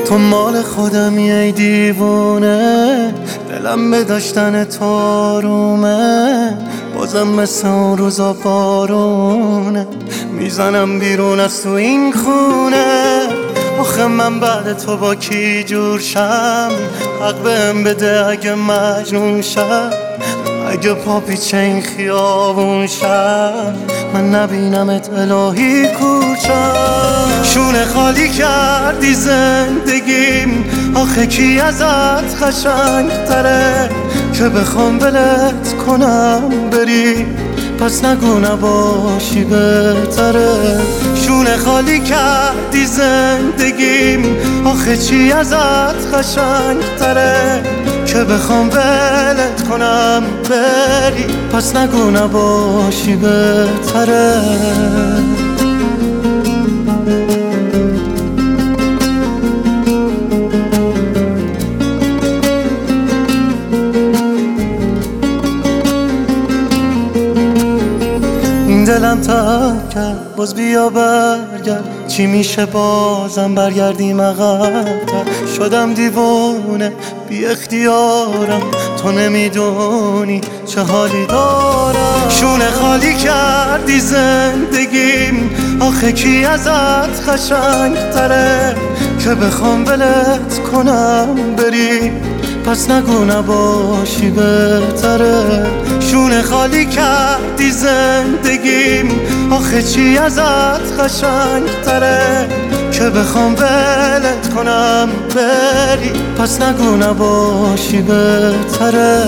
تو مال خودمی ای دیوونه، دلم به داشتن تو آرومه. بازم مثل اون روزا بارونه، میزنم بیرون از تو این خونه. آخه من بعد تو با کی جور شم؟ حق بهم بده اگه مجنون شم، اگه پا پیچه این خیابون شم، من نبینمت الهی کورشم. شونه خالی کردی زندگیم، آخه کی ازت قشنگ تره که بخوام ولت کنم بری، پس نگو نباشی بهتره. شونه خالی کردی زندگیم، آخه چی ازت قشنگ تره که بخوام ولت کنم بری، پس نگو نباشی بهتره. دلم ترک کرد باز بیا برگرد، چی میشه بازم برگردیم عقب‌تر؟ شدم دیوونه بی اختیارم، تو نمیدونی چه حالی دارم. شونه خالی کردی زندگیم، آخه کی ازت قشنگ تره که بخوام ولت کنم بری، پس نگو نباشی بهتره. شونه خالی کردی زندگیم، آخه چی ازت قشنگ تره که بخوام ولت کنم بری، پس نگو نباشی بهتره.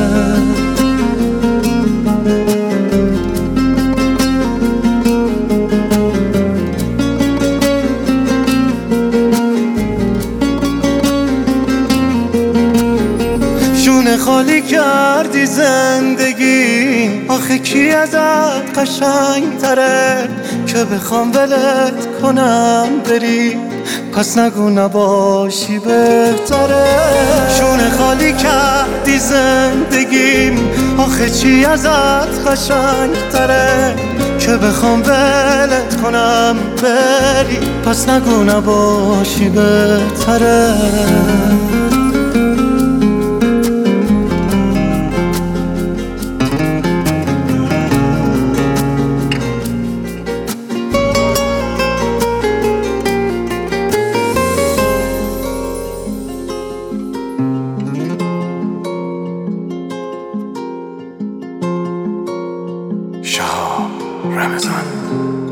شونه خالی کردی زندگیم، آخه کی ازت قشنگ تره که بخوام ولت کنم بری، پس نگو نباشی بهتره. شونه خالی کردی زندگیم، آخه چی ازت قشنگ تره که بخوام ولت کنم بری، پس نگو نباشی بهتره. شهاب رمضان.